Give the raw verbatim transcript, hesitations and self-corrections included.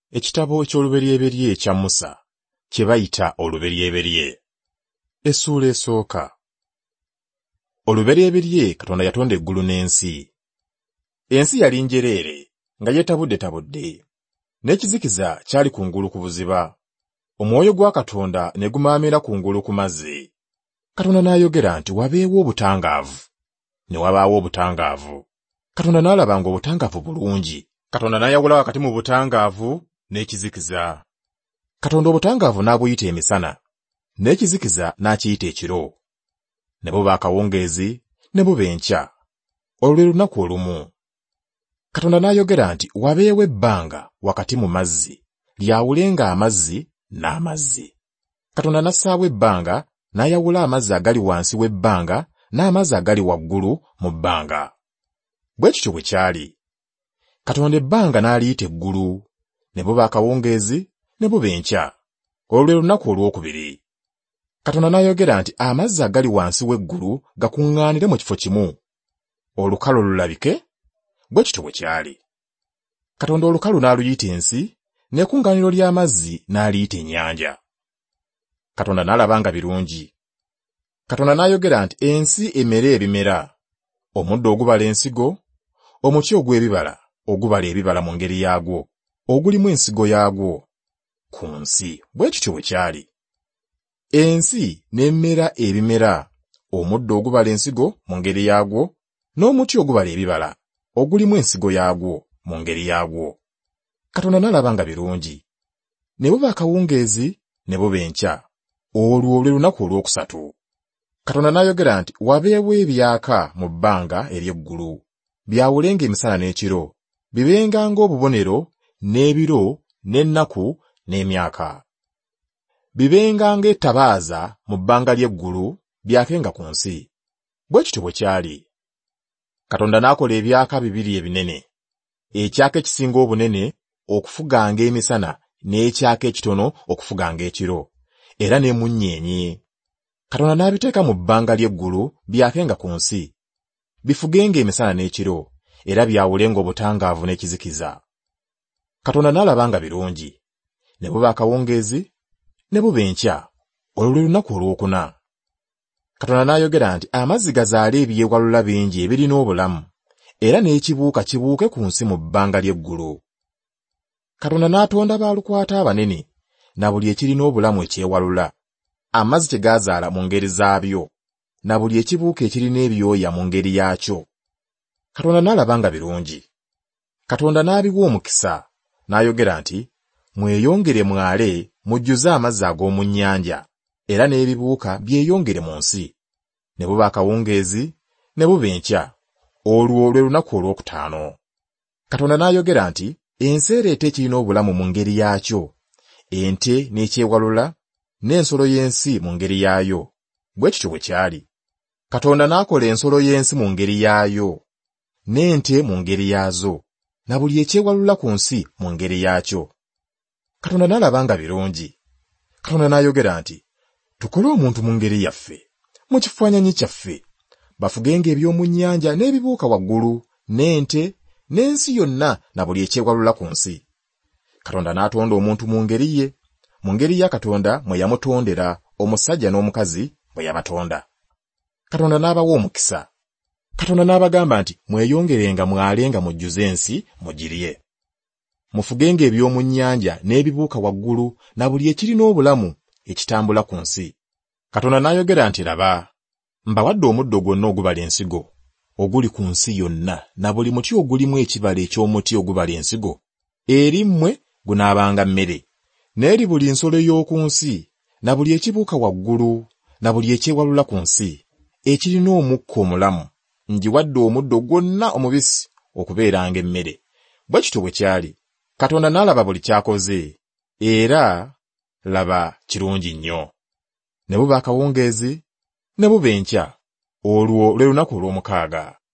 Ekitabo eky'olubereberye ekya Musa kye bayita olubereberye. Essuula esooka. Olubereberye Katonda yatonda eggulu n'ensi. Ensi yali njereere nga yeetabudde-tabudde, n'ekizikiza kyali kungulu ku buziba. Omwoyo gwa Katonda ne gumaamira kungulu ku mazzi. Katonda n'ayogera nti wabeewo obutangaavu, ne wabaawo obutangaavu. Katonda n'alaba ng'obutangaavu bulungi. Katonda n'ayawula wakati mu butangaavu n'ekizikiza. Katonda obutangaavu n'abuyita emisana, n'ekizikiza n'akiyita ekiro. Ne buba akawungeezi, ne buba enkya. Olwo lwe lunaku olumu. Katonda n'ayogera nti wabeewo ebbanga wakati mu mazzi, lyawulenga amazzi n'amazzi. Katonda n'assaawo ebbanga, n'ayawula amazzi agali wansi w'ebbanga n'amazzi agali waggulu mu bbanga. Bwe kityo bwe kyali. Katonda ebbanga n'aliyita eggulu, ne buba akawungeezi, ne buba enkya. Olwo lwe lunaku olwokubiri. Katonda n'ayogera nti amazzi agali wansi w'eggulu gakuŋŋaanire mu kifo kimu, olukalu lulabike. Bwe kityo bwe kyali. Katonda olukalu n'aluyita ensi, n'ekkuŋŋaaniro ly'amazzi n'aliyita ennyanja. Katonda n'alaba nga birungi. Katonda n'ayogera nti ensi emere ebimera, omuddo ogubala ensigo, omuti ogw'ebibala ogubala ebibala mu ngeri yaagwo, ogulimu ensigo yaagwo, ku nsi. Bwe kityo bwe kyali. Ensi n'emmera ebimera, omuddo ogubala ensigo mu ngeri yaagwo, n'omuti ogubala ebibala ogulimu ensigo yaagwo mu ngeri yaagwo. Katonda n'alaba nga birungi. Ne buba akawungeezi, ne buba enkya. Olwo lwe lunaku olwokusatu. Katonda n'ayogera nti wabeewo ebyaka mu bbanga ery'eggulu, byawulenga emisana n'ekiro, bibenga ng'obubonero, n'ebiro, n'ennaku, n'emyaka. Bibenga ng'ettabaaza mu bbanga ly'eggulu, byakenga ku nsi. Bwe kityo bwe kyali. Katonda n'akola ebyaka bibiri ebinene, ekyaka ekisinga obunene okufuganga emisana, n'ekyaka ekitono okufuganga ekiro, era n'emunyeenye. Katonda n'abiteeka mu bbanga ly'eggulu byakenga ku nsi, bifugenga emisana n'ekiro, era byawulenga obutangaavu n'ekizikiza. Katonda n'alaba nga birungi. Ne buba akawungeezi, ne buba enkya. Olwo lwe lunaku olwokuna. Katonda n'ayogera nti amazzi gazaale ebyewalula bingi ebirina obulamu, era n'ekibuuka kibuuke ku nsi mu bbanga ly'eggulu. Katonda n'atonda baalukwata abanene, na buli ekirina obulamu ekyewalula, amazzi kye gaazaala mu ngeri zaabyo, na buli ekibuuka ekirina ebyoya mu ngeri yaakyo. Katonda n'alaba nga birungi. Katonda n'abiwa omukisa, n'ayogera nti mweyongere mwale mujjuze amazzi ag'omu nnyanja, era n'ebibuuka byeyongere mu nsi. Ne buba akawungeezi, ne buba enkya. Olwo lwe lunaku olwokutaano. Katonda n'ayogera nti ensi ereeta ekirina obulamu mu ngeri yaakyo, ente n'ekyewalula, n'ensolo y'ensi mu ngeri yaayo. Bwe kityo bwe kyali. Katonda n'akola ensolo y'ensi mu ngeri yaayo, n'ente mu ngeri yaazo, na buli ekyewalula ku nsi mu ngeri yaakyo. Katonda n'alaba nga birungi. Katonda n'ayogera nti tukole omuntu mu ngeri yaffe, mu kifaananyi kyaffe, bafugenga eby'omu nnyanja n'ebibuuka waggulu, n'ente, n'ensi yonna na buli ekyewalula ku nsi. Katonda n'atonda omuntu mu ngeri ye, mu ngeri ya Katonda mwe yamutondera, omusajja n'omukazi bwe yabatonda. Katonda n'abawa omukisa. Katonda n'abagamba nti mweyongerenga mwalenga mujjuze ensi mugirye. Mufugenga eby'omu nnyanja n'ebibuuka waggulu na buli ekirina obulamu ekitambula ku nsi. Katonda n'ayogera nti laba, mbawadde omuddo gwonna ogubala ensigo, oguli ku nsi yonna, na buli muti ogulimu ekibala eky'omuti ogubala ensigo, eri mmwe gunaabanga mmere, n'eri buli nsolo y'oku nsi, na buli ekibuuka waggulu, na buli ekyewalula ku nsi, ekirina omukka omulamu, ngiwadde omuddo gwonna omubisi okubeeranga emmere. Bwe kityo bwe kyali. Katonda n'alaba buli ky'akoze, era laba kirungi nnyo. Ne buba akawungeezi, ne buba enkya. Olwo lwe lunaku olw'omukaaga.